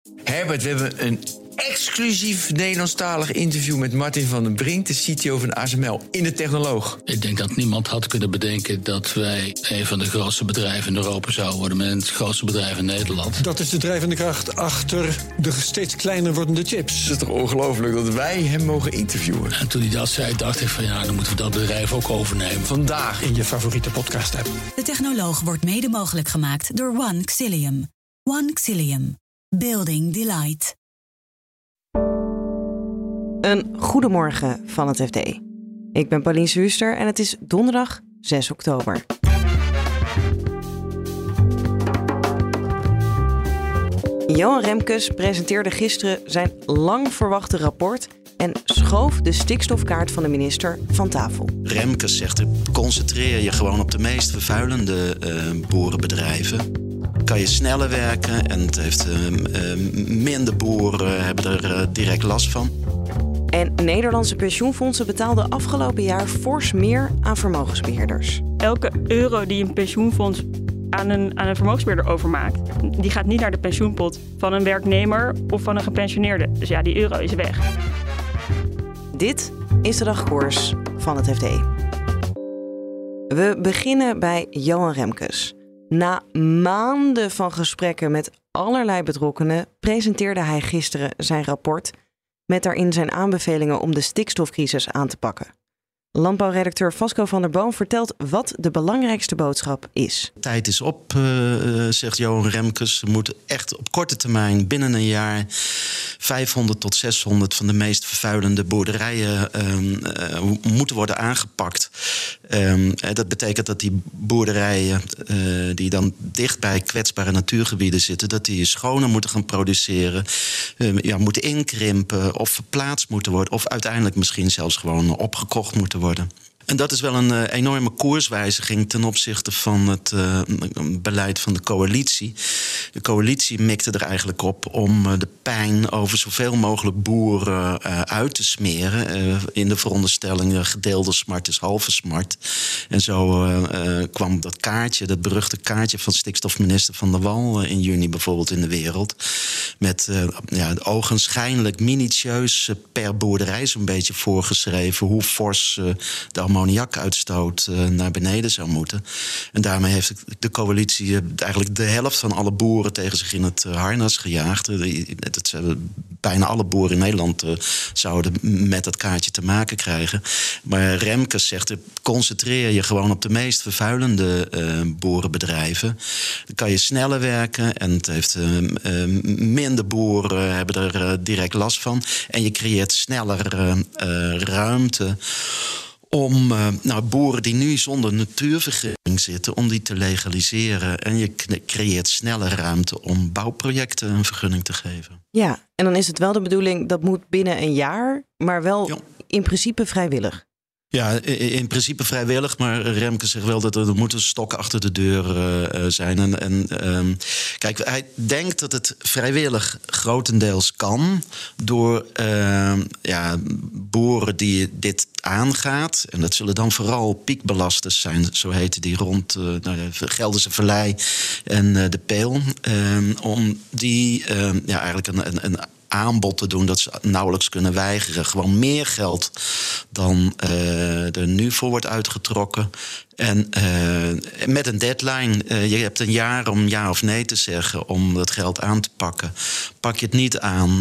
Herbert, we hebben een exclusief Nederlandstalig interview met Martin van den Brink, de CTO van ASML, in de Technoloog. Ik denk dat niemand had kunnen bedenken dat wij een van de grootste bedrijven in Europa zouden worden, met het grootste bedrijf in Nederland. Dat is de drijvende kracht achter de steeds kleiner wordende chips. Het is toch ongelooflijk dat wij hem mogen interviewen. En toen hij dat zei, dacht ik van ja, dan moeten we dat bedrijf ook overnemen. Vandaag In je favoriete podcast-app. De Technoloog wordt mede mogelijk gemaakt door One Xilium. One Xilium. Building Delight. Een goedemorgen van het FD. Ik ben Pauline Zuster en het is donderdag 6 oktober. Johan Remkes presenteerde gisteren zijn lang verwachte rapport en schoof de stikstofkaart van de minister van tafel. Remkes zegt, concentreer je gewoon op de meest vervuilende boerenbedrijven. Kan je sneller werken en het heeft minder boeren hebben er direct last van. En Nederlandse pensioenfondsen betaalden afgelopen jaar fors meer aan vermogensbeheerders. Elke euro die een pensioenfonds aan een vermogensbeheerder overmaakt, die gaat niet naar de pensioenpot van een werknemer of van een gepensioneerde. Dus ja, die euro is weg. Dit is de dagkoers van het FD. We beginnen bij Johan Remkes. Na maanden van gesprekken met allerlei betrokkenen presenteerde hij gisteren zijn rapport met daarin zijn aanbevelingen om de stikstofcrisis aan te pakken. Landbouwredacteur Vasco van der Boom vertelt wat de belangrijkste boodschap is. Tijd is op, zegt Johan Remkes. Er moeten echt op korte termijn, binnen een jaar, 500 tot 600 van de meest vervuilende boerderijen moeten worden aangepakt. Dat betekent dat die boerderijen die dan dicht bij kwetsbare natuurgebieden zitten, dat die schoner moeten gaan produceren, moeten inkrimpen of verplaatst moeten worden, of uiteindelijk misschien zelfs gewoon opgekocht moeten worden. En dat is wel een enorme koerswijziging ten opzichte van het beleid van de coalitie. De coalitie mikte er eigenlijk op om de pijn over zoveel mogelijk boeren uit te smeren. In de veronderstelling gedeelde smart is halve smart. En zo kwam dat kaartje, dat beruchte kaartje van stikstofminister Van der Wal in juni bijvoorbeeld in de wereld. Met ogenschijnlijk minutieus per boerderij zo'n beetje voorgeschreven hoe fors de ammoniakuitstoot naar beneden zou moeten. En daarmee heeft de coalitie eigenlijk de helft van alle boeren tegen zich in het harnas gejaagd. Bijna alle boeren in Nederland zouden met dat kaartje te maken krijgen. Maar Remkes zegt, concentreer je gewoon op de meest vervuilende boerenbedrijven. Dan kan je sneller werken en het heeft minder boeren hebben er direct last van. En je creëert sneller ruimte om boeren die nu zonder natuurvergunning zitten, om die te legaliseren. En je creëert sneller ruimte om bouwprojecten een vergunning te geven. Ja, en dan is het wel de bedoeling, dat moet binnen een jaar, maar wel in principe vrijwillig. Ja, in principe vrijwillig, maar Remkes zegt wel dat er moet een stok achter de deur zijn. Kijk, hij denkt dat het vrijwillig grotendeels kan door boeren die dit aangaat. En dat zullen dan vooral piekbelasters zijn, zo heten die rond de Gelderse Vallei en de Peel. Om die eigenlijk een aanbod te doen dat ze nauwelijks kunnen weigeren. Gewoon meer geld dan er nu voor wordt uitgetrokken. En met een deadline. Je hebt een jaar om ja of nee te zeggen om dat geld aan te pakken. Pak je het niet aan,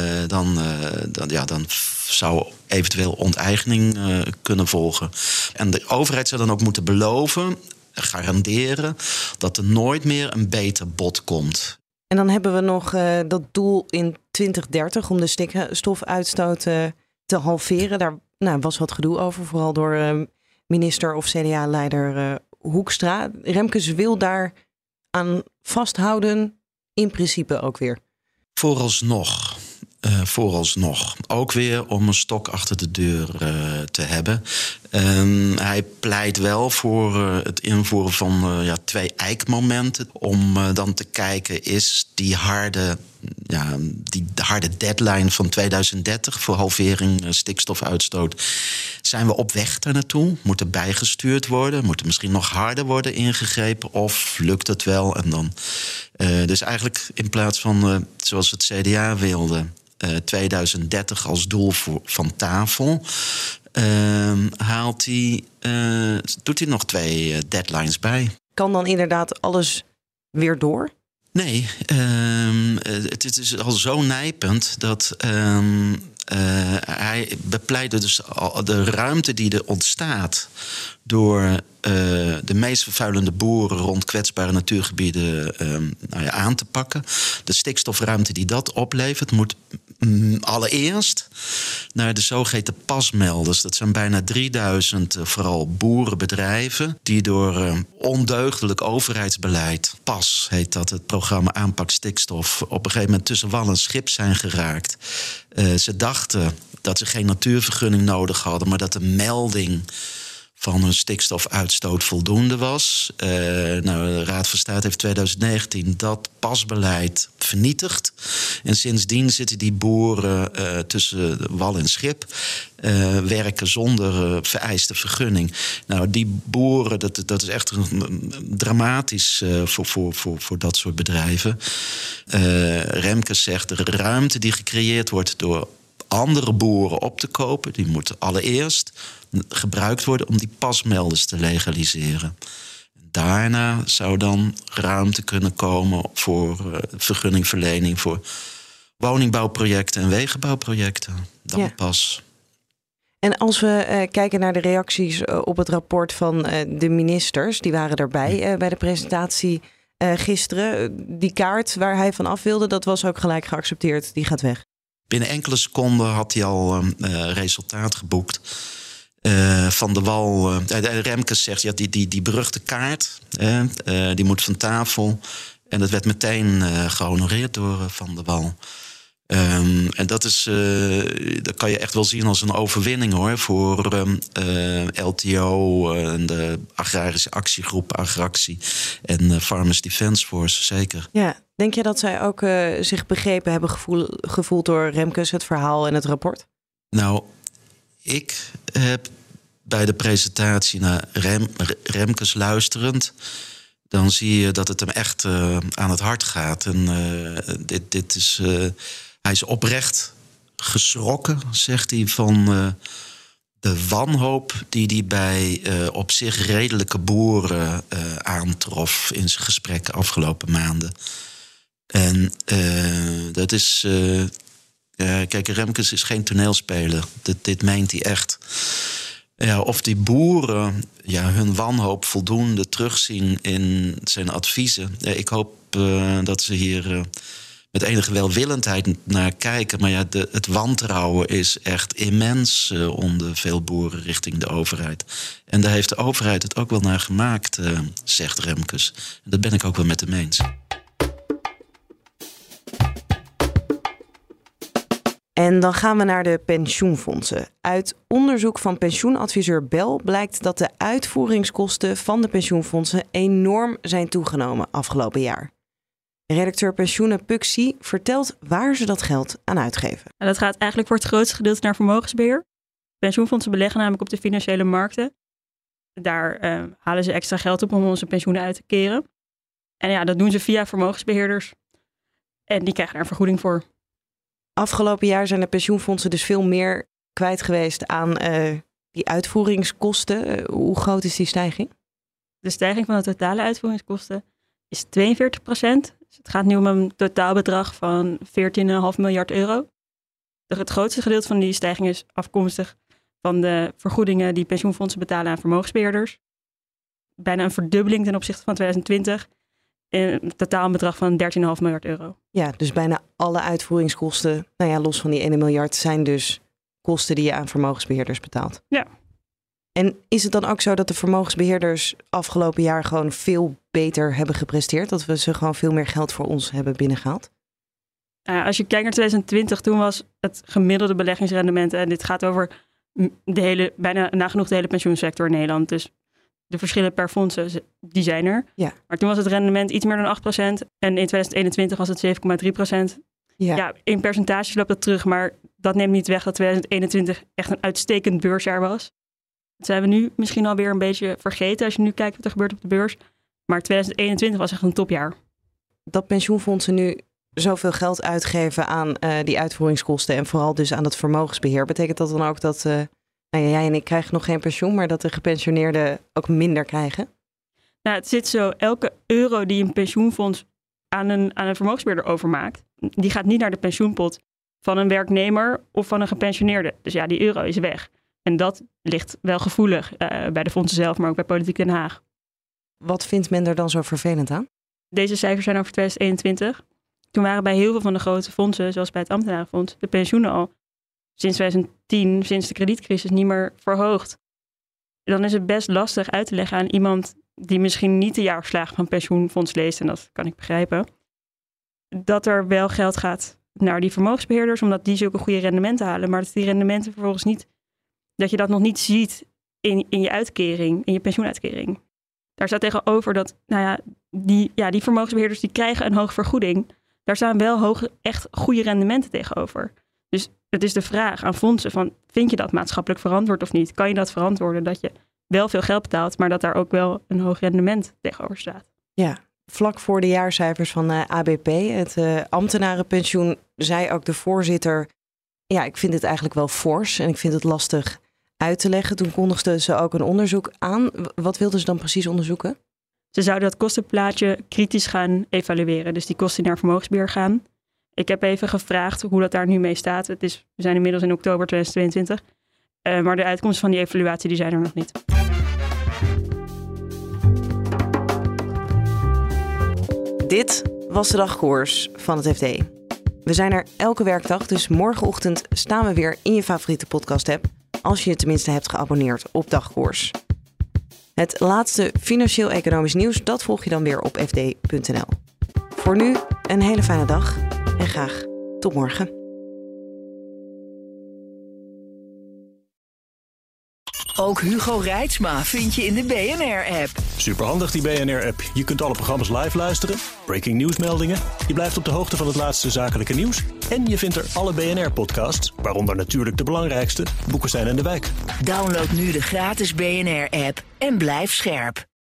dan zou eventueel onteigening kunnen volgen. En de overheid zou dan ook moeten beloven, garanderen, dat er nooit meer een beter bod komt. En dan hebben we nog dat doel in 2030 om de stikstofuitstoot te halveren. Daar was wat gedoe over, vooral door minister of CDA-leider Hoekstra. Remkes wil daar aan vasthouden, in principe ook weer. Vooralsnog. vooralsnog. Ook weer om een stok achter de deur te hebben. Hij pleit wel voor het invoeren van 2 eikmomenten. Om dan te kijken, is die harde deadline van 2030 voor halvering stikstofuitstoot. Zijn we op weg daar naartoe? Moet er bijgestuurd worden? Moet er misschien nog harder worden ingegrepen? Of lukt het wel? En dan, dus eigenlijk in plaats van zoals het CDA wilde, 2030 als doel van tafel, doet hij nog 2 deadlines bij. Kan dan inderdaad alles weer door? Nee, het is al zo nijpend dat hij bepleitte dus al de ruimte die er ontstaat door de meest vervuilende boeren rond kwetsbare natuurgebieden aan te pakken. De stikstofruimte die dat oplevert moet allereerst naar de zogeheten pasmelders. Dat zijn bijna 3000 vooral boerenbedrijven die door ondeugdelijk overheidsbeleid, PAS heet dat, het programma aanpak stikstof, op een gegeven moment tussen wal en schip zijn geraakt. Ze dachten dat ze geen natuurvergunning nodig hadden, maar dat de melding van hun stikstofuitstoot voldoende was. De Raad van State heeft 2019 dat pasbeleid vernietigd. En sindsdien zitten die boeren tussen wal en schip, werken zonder vereiste vergunning. Nou, die boeren, dat is echt dramatisch voor dat soort bedrijven. Remkes zegt, de ruimte die gecreëerd wordt door andere boeren op te kopen, die moet allereerst gebruikt worden om die pasmelders te legaliseren. Daarna zou dan ruimte kunnen komen voor vergunningverlening voor woningbouwprojecten en wegenbouwprojecten. Dan pas. En als we kijken naar de reacties op het rapport van de ministers, die waren erbij bij de presentatie gisteren. Die kaart waar hij van af wilde, dat was ook gelijk geaccepteerd. Die gaat weg. Binnen enkele seconden had hij al resultaat geboekt. Van de Wal. Remkes zegt, die beruchte kaart, die moet van tafel. En dat werd meteen gehonoreerd door Van der Wal. En dat kan je echt wel zien als een overwinning, hoor, voor LTO en de agrarische actiegroep Agractie en Farmers Defence Force, zeker. Ja, denk je dat zij ook zich begrepen hebben gevoeld door Remkes, het verhaal en het rapport? Nou, ik heb bij de presentatie naar Remkes luisterend, dan zie je dat het hem echt aan het hart gaat. En dit is, hij is oprecht geschrokken, zegt hij, van de wanhoop die hij bij op zich redelijke boeren aantrof in zijn gesprekken afgelopen maanden. En dat is... kijk, Remkes is geen toneelspeler. Dit meent hij echt. Ja, of die boeren hun wanhoop voldoende terugzien in zijn adviezen. Ik hoop dat ze hier met enige welwillendheid naar kijken. Maar ja, het wantrouwen is echt immens onder veel boeren richting de overheid. En daar heeft de overheid het ook wel naar gemaakt, zegt Remkes. En dat ben ik ook wel met hem eens. En dan gaan we naar de pensioenfondsen. Uit onderzoek van pensioenadviseur Bel blijkt dat de uitvoeringskosten van de pensioenfondsen enorm zijn toegenomen afgelopen jaar. Redacteur pensioenen Puxi vertelt waar ze dat geld aan uitgeven. En dat gaat eigenlijk voor het grootste gedeelte naar vermogensbeheer. Pensioenfondsen beleggen namelijk op de financiële markten. Daar halen ze extra geld op om onze pensioenen uit te keren. En ja, dat doen ze via vermogensbeheerders. En die krijgen daar een vergoeding voor. Afgelopen jaar zijn de pensioenfondsen dus veel meer kwijt geweest aan die uitvoeringskosten. Hoe groot is die stijging? De stijging van de totale uitvoeringskosten is 42%. Dus het gaat nu om een totaalbedrag van 14,5 miljard euro. Het grootste gedeelte van die stijging is afkomstig van de vergoedingen die pensioenfondsen betalen aan vermogensbeheerders. Bijna een verdubbeling ten opzichte van 2020. Een totaal bedrag van 13,5 miljard euro. Ja, dus bijna alle uitvoeringskosten, los van die 1 miljard, zijn dus kosten die je aan vermogensbeheerders betaalt. Ja. En is het dan ook zo dat de vermogensbeheerders afgelopen jaar gewoon veel beter hebben gepresteerd? Dat we ze gewoon veel meer geld voor ons hebben binnengehaald? Als je kijkt naar 2020, toen was het gemiddelde beleggingsrendement, en dit gaat over bijna nagenoeg de hele pensioensector in Nederland. Dus de verschillen per fondsen, die zijn er. Ja. Maar toen was het rendement iets meer dan 8%. En in 2021 was het 7,3%. Ja, in percentages loopt dat terug, maar dat neemt niet weg dat 2021 echt een uitstekend beursjaar was. Dat zijn we nu misschien alweer een beetje vergeten als je nu kijkt wat er gebeurt op de beurs. Maar 2021 was echt een topjaar. Dat pensioenfondsen nu zoveel geld uitgeven aan die uitvoeringskosten en vooral dus aan het vermogensbeheer, betekent dat dan ook dat jij en ik krijgen nog geen pensioen, maar dat de gepensioneerden ook minder krijgen? Nou, het zit zo, elke euro die een pensioenfonds aan een vermogensbeheerder overmaakt, die gaat niet naar de pensioenpot van een werknemer of van een gepensioneerde. Dus ja, die euro is weg. En dat ligt wel gevoelig bij de fondsen zelf, maar ook bij Politiek Den Haag. Wat vindt men er dan zo vervelend aan? Deze cijfers zijn over 2021. Toen waren bij heel veel van de grote fondsen, zoals bij het Ambtenarenfonds, de pensioenen al sinds 2010, sinds de kredietcrisis, niet meer verhoogd. Dan is het best lastig uit te leggen aan iemand die misschien niet de jaarverslagen van pensioenfonds leest, en dat kan ik begrijpen, dat er wel geld gaat naar die vermogensbeheerders, omdat die zulke goede rendementen halen, maar dat die rendementen vervolgens niet, dat je dat nog niet ziet in je uitkering, in je pensioenuitkering. Daar staat tegenover dat, die vermogensbeheerders die krijgen een hoge vergoeding. Daar staan wel echt goede rendementen tegenover. Dus het is de vraag aan fondsen van, vind je dat maatschappelijk verantwoord of niet? Kan je dat verantwoorden dat je wel veel geld betaalt, maar dat daar ook wel een hoog rendement tegenover staat? Ja, vlak voor de jaarcijfers van ABP, het ambtenarenpensioen, zei ook de voorzitter, ja, ik vind het eigenlijk wel fors en ik vind het lastig uit te leggen. Toen kondigden ze ook een onderzoek aan. Wat wilden ze dan precies onderzoeken? Ze zouden dat kostenplaatje kritisch gaan evalueren. Dus die kosten die naar vermogensbeheer gaan. Ik heb even gevraagd hoe dat daar nu mee staat. We zijn inmiddels in oktober 2022. Maar de uitkomsten van die evaluatie die zijn er nog niet. Dit was de dagkoers van het FD. We zijn er elke werkdag, dus morgenochtend staan we weer in je favoriete podcast-app, als je je tenminste hebt geabonneerd op Dagkoers. Het laatste financieel-economisch nieuws, dat volg je dan weer op fd.nl. Voor nu een hele fijne dag en graag tot morgen. Ook Hugo Reitsma vind je in de BNR-app. Superhandig die BNR-app. Je kunt alle programma's live luisteren, breaking nieuwsmeldingen. Je blijft op de hoogte van het laatste zakelijke nieuws. En je vindt er alle BNR-podcasts, waaronder natuurlijk de belangrijkste, Boekenstein en de Wijk. Download nu de gratis BNR-app en blijf scherp.